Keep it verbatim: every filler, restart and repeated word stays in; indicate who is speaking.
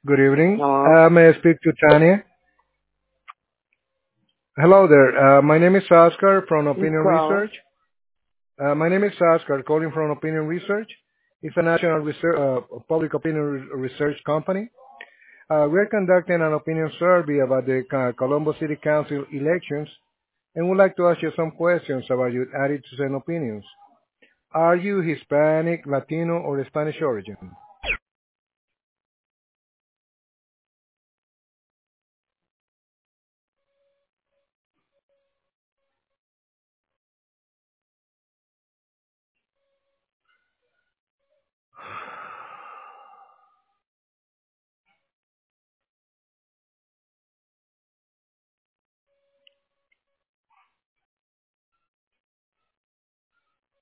Speaker 1: Good evening.
Speaker 2: Hello.
Speaker 1: Uh, may I speak to Tanya? Hello there. Uh, my name is Oscar from
Speaker 2: Who's
Speaker 1: Opinion
Speaker 2: calling?
Speaker 1: Research. Uh, my name is Oscar, calling from Opinion Research. It's a national research, uh, public opinion re- research company. Uh, we're conducting an opinion survey about the uh, Colombo City Council elections and would like to ask you some questions about your attitudes and opinions. Are you Hispanic, Latino, or Spanish origin?